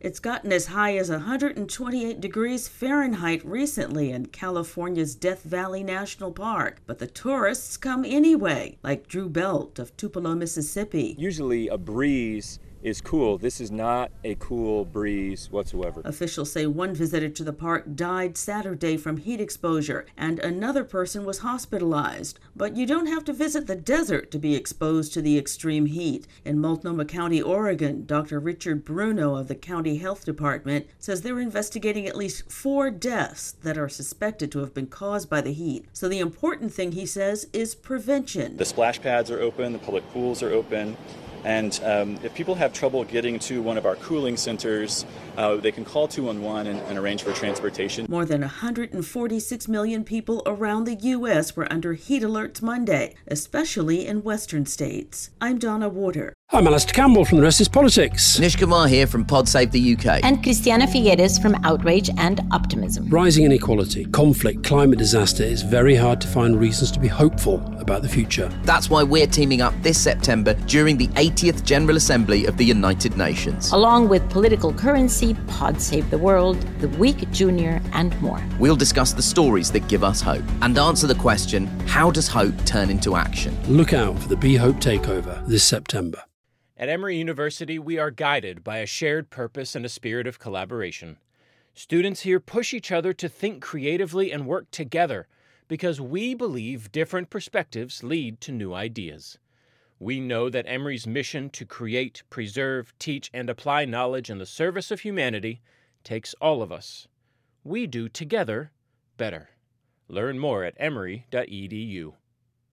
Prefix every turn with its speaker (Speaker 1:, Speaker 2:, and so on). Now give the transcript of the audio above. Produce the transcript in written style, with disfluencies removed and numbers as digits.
Speaker 1: It's gotten as high as 128 degrees Fahrenheit recently in California's Death Valley National Park, but the tourists come anyway, like Drew Belt of Tupelo, Mississippi.
Speaker 2: Usually a breeze is cool. This is not a cool breeze whatsoever.
Speaker 1: Officials say one visitor to the park died Saturday from heat exposure, and another person was hospitalized. But you don't have to visit the desert to be exposed to the extreme heat. In Multnomah County, Oregon, Dr. Richard Bruno of the county health department says they're investigating at least 4 deaths that are suspected to have been caused by the heat. So the important thing, he says, is prevention.
Speaker 3: The splash pads are open, the public pools are open. And if people have trouble getting to one of our cooling centers, they can call 211 and arrange for transportation.
Speaker 1: More than 146 million people around the U.S. were under heat alerts Monday, especially in western states. I'm Donna Warder.
Speaker 4: I'm Alistair Campbell from The Rest is Politics.
Speaker 5: Nish Kumar here from Pod Save the UK.
Speaker 6: And Christiana Figueres from Outrage and Optimism.
Speaker 4: Rising inequality, conflict, climate disaster, it's very hard to find reasons to be hopeful about the future.
Speaker 5: That's why we're teaming up this September during the 80th General Assembly of the United Nations.
Speaker 6: Along with Political Currency, Pod Save the World, The Week Junior, and more.
Speaker 5: We'll discuss the stories that give us hope and answer the question, how does hope turn into action?
Speaker 4: Look out for the Be Hope Takeover this September.
Speaker 7: At Emory University, we are guided by a shared purpose and a spirit of collaboration. Students here push each other to think creatively and work together because we believe different perspectives lead to new ideas. We know that Emory's mission to create, preserve, teach, and apply knowledge in the service of humanity takes all of us. We do together better. Learn more at emory.edu.